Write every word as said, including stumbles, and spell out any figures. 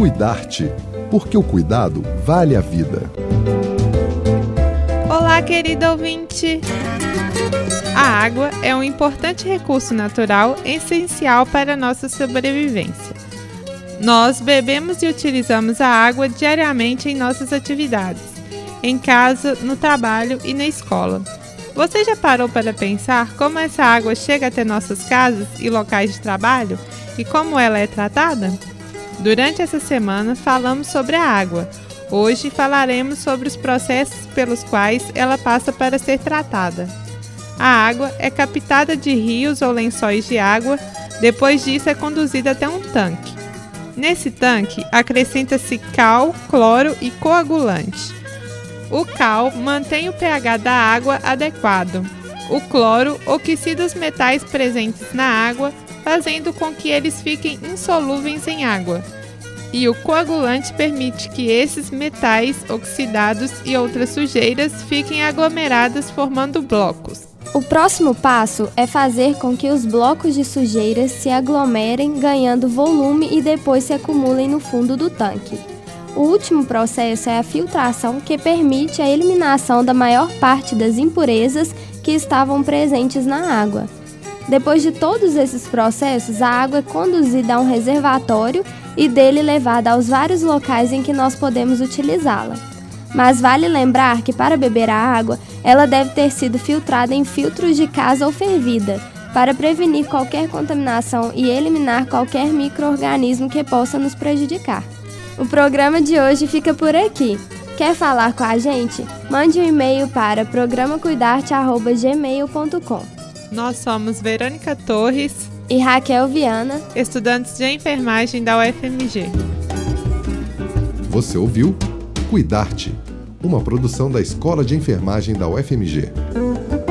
Cuidar-te, porque o cuidado vale a vida. Olá, querido ouvinte! A água é um importante recurso natural essencial para a nossa sobrevivência. Nós bebemos e utilizamos a água diariamente em nossas atividades, em casa, no trabalho e na escola. Você já parou para pensar como essa água chega até nossas casas e locais de trabalho e como ela é tratada? Durante essa semana falamos sobre a água. Hoje falaremos sobre os processos pelos quais ela passa para ser tratada. A água é captada de rios ou lençóis de água, depois disso é conduzida até um tanque. Nesse tanque acrescenta-se cal, cloro e coagulante. O cal mantém o pH da água adequado. O cloro oxida os metais presentes na água, fazendo com que eles fiquem insolúveis em água. E o coagulante permite que esses metais oxidados e outras sujeiras fiquem aglomeradas formando blocos. O próximo passo é fazer com que os blocos de sujeiras se aglomerem, ganhando volume e depois se acumulem no fundo do tanque. O último processo é a filtração, que permite a eliminação da maior parte das impurezas que estavam presentes na água. Depois de todos esses processos, a água é conduzida a um reservatório e dele levada aos vários locais em que nós podemos utilizá-la. Mas vale lembrar que para beber a água, ela deve ter sido filtrada em filtros de casa ou fervida, para prevenir qualquer contaminação e eliminar qualquer micro-organismo que possa nos prejudicar. O programa de hoje fica por aqui. Quer falar com a gente? Mande um e-mail para programa cuidarte arroba gmail ponto com. Nós somos Verônica Torres e Raquel Viana, estudantes de enfermagem da U F M G. Você ouviu Cuidar-te, uma produção da Escola de Enfermagem da U F M G.